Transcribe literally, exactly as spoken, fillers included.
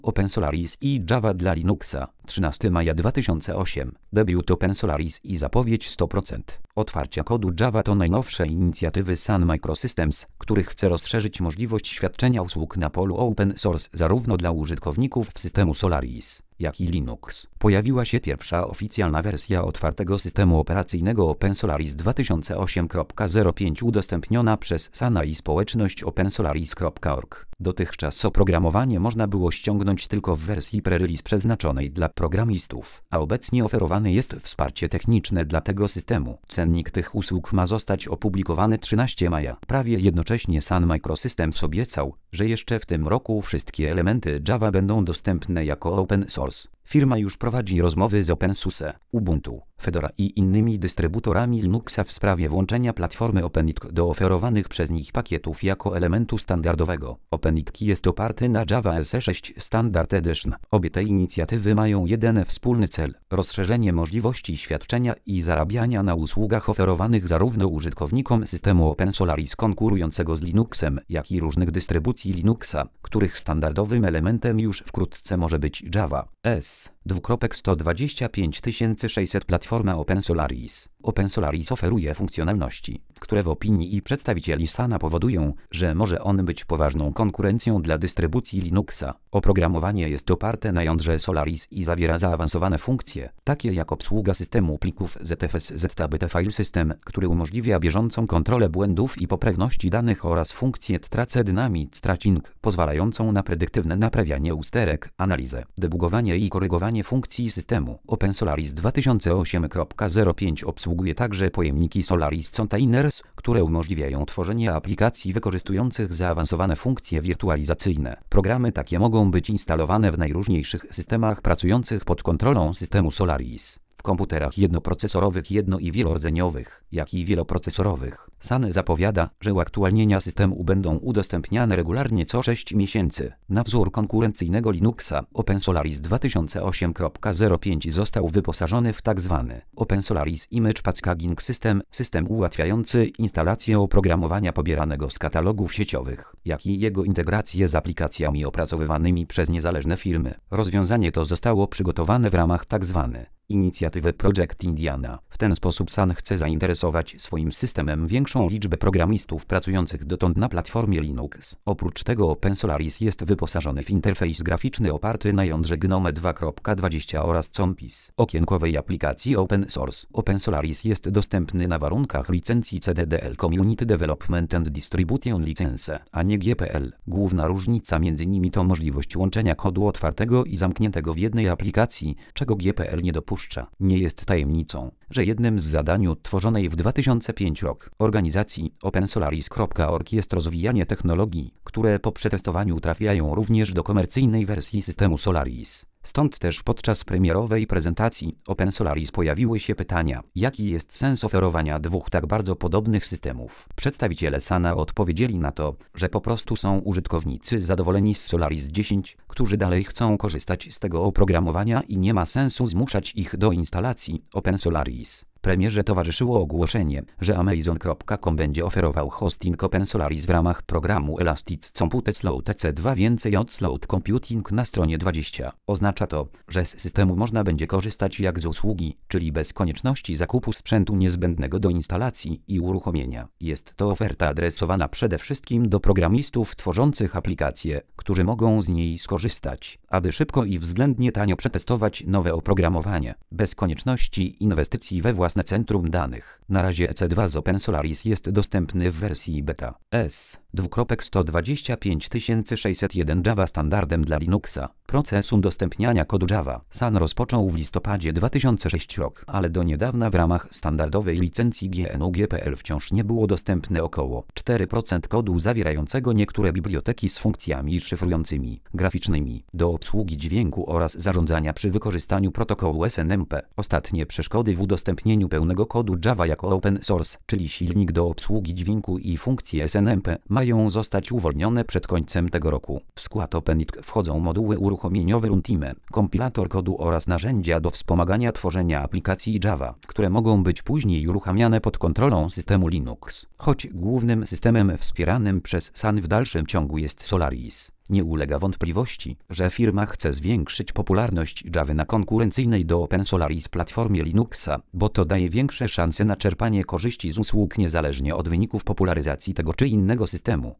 OpenSolaris i Java dla Linuxa, trzynastego maja dwa tysiące ósmego. Debiut OpenSolaris i zapowiedź sto procent. Otwarcia kodu Java to najnowsze inicjatywy Sun Microsystems, których chce rozszerzyć możliwość świadczenia usług na polu open source zarówno dla użytkowników systemu Solaris, jak i Linux. Pojawiła się pierwsza oficjalna wersja otwartego systemu operacyjnego OpenSolaris dwa tysiące osiem kropka zero pięć udostępniona przez Suna i społeczność opensolaris kropka org. Dotychczas oprogramowanie można było ściągnąć tylko w wersji pre-release przeznaczonej dla programistów, a obecnie oferowane jest wsparcie techniczne dla tego systemu. Cennik tych usług ma zostać opublikowany trzynastego maja. Prawie jednocześnie Sun Microsystems obiecał, że jeszcze w tym roku wszystkie elementy Java będą dostępne jako open source. Firma już prowadzi rozmowy z OpenSUSE, Ubuntu, Fedora i innymi dystrybutorami Linuxa w sprawie włączenia platformy OpenIT do oferowanych przez nich pakietów jako elementu standardowego. OpenIT jest oparty na Java S E sześć Standard Edition. Obie te inicjatywy mają jeden wspólny cel – rozszerzenie możliwości świadczenia i zarabiania na usługach oferowanych zarówno użytkownikom systemu OpenSolaris konkurującego z Linuxem, jak i różnych dystrybucji Linuxa, których standardowym elementem już wkrótce może być Java S. sto dwadzieścia pięć tysięcy sześćset Platforma OpenSolaris. OpenSolaris oferuje funkcjonalności, które w opinii i przedstawicieli Suna powodują, że może on być poważną konkurencją dla dystrybucji Linuxa. Oprogramowanie jest oparte na jądrze Solaris i zawiera zaawansowane funkcje, takie jak obsługa systemu plików Z F S Z T B T File System, który umożliwia bieżącą kontrolę błędów i poprawności danych oraz funkcję Trace Dynamic Tracing, pozwalającą na predyktywne naprawianie usterek, analizę, debugowanie i korygowanie funkcji systemu. OpenSolaris dwa tysiące osiem kropka zero pięć obsługuje także pojemniki Solaris Containers, które umożliwiają tworzenie aplikacji wykorzystujących zaawansowane funkcje wirtualizacyjne. Programy takie mogą być instalowane w najróżniejszych systemach pracujących pod kontrolą systemu Solaris. W komputerach jednoprocesorowych jedno- i wielordzeniowych, jak i wieloprocesorowych. Sun zapowiada, że uaktualnienia systemu będą udostępniane regularnie co sześć miesięcy. Na wzór konkurencyjnego Linuxa, OpenSolaris dwa tysiące osiem kropka zero pięć został wyposażony w tzw. OpenSolaris Image Packaging System, system ułatwiający instalację oprogramowania pobieranego z katalogów sieciowych, jak i jego integrację z aplikacjami opracowywanymi przez niezależne firmy. Rozwiązanie to zostało przygotowane w ramach tzw. inicjatywy Project Indiana. W ten sposób Sun chce zainteresować swoim systemem większą liczbę programistów pracujących dotąd na platformie Linux. Oprócz tego OpenSolaris jest wyposażony w interfejs graficzny oparty na jądrze Gnome dwa kropka dwadzieścia oraz Compis, okienkowej aplikacji open source. OpenSolaris jest dostępny na warunkach licencji C D D L Community Development and Distribution License, a nie G P L. Główna różnica między nimi to możliwość łączenia kodu otwartego i zamkniętego w jednej aplikacji, czego G P L nie dopuszcza. Nie jest tajemnicą, że jednym z zadań tworzonej w dwa tysiące piątym roku organizacji opensolaris kropka org jest rozwijanie technologii, które po przetestowaniu trafiają również do komercyjnej wersji systemu Solaris. Stąd też podczas premierowej prezentacji OpenSolaris pojawiły się pytania, jaki jest sens oferowania dwóch tak bardzo podobnych systemów. Przedstawiciele Suna odpowiedzieli na to, że po prostu są użytkownicy zadowoleni z Solaris dziesięć, którzy dalej chcą korzystać z tego oprogramowania i nie ma sensu zmuszać ich do instalacji OpenSolaris. Premierze towarzyszyło ogłoszenie, że Amazon kropka com będzie oferował hosting OpenSolaris w ramach programu Elastic Compute Cloud E C dwa więcej od Cloud Computing na stronie dwadzieścia. Oznacza to, że z systemu można będzie korzystać jak z usługi, czyli bez konieczności zakupu sprzętu niezbędnego do instalacji i uruchomienia. Jest to oferta adresowana przede wszystkim do programistów tworzących aplikacje, którzy mogą z niej skorzystać, aby szybko i względnie tanio przetestować nowe oprogramowanie, bez konieczności inwestycji we własne centrum danych. Na razie E C dwa z OpenSolaris jest dostępny w wersji beta. S. sto dwadzieścia pięć tysięcy sześćset jeden Java standardem dla Linuxa. Proces udostępniania kodu Java Sun rozpoczął w listopadzie dwa tysiące szóstego roku, ale do niedawna w ramach standardowej licencji G N U G P L wciąż nie było dostępne około cztery procent kodu zawierającego niektóre biblioteki z funkcjami szyfrującymi, graficznymi, do obsługi dźwięku oraz zarządzania przy wykorzystaniu protokołu S N M P. Ostatnie przeszkody w udostępnieniu pełnego kodu Java jako open source, czyli silnik do obsługi dźwięku i funkcje S N M P, mają zostać uwolnione przed końcem tego roku. W skład OpenIT wchodzą moduły uruchomieniowe Runtime, kompilator kodu oraz narzędzia do wspomagania tworzenia aplikacji Java, które mogą być później uruchamiane pod kontrolą systemu Linux. Choć głównym systemem wspieranym przez Sun w dalszym ciągu jest Solaris, Nie ulega wątpliwości, że firma chce zwiększyć popularność Java na konkurencyjnej do OpenSolaris platformie Linuxa, bo to daje większe szanse na czerpanie korzyści z usług niezależnie od wyników popularyzacji tego czy innego systemu.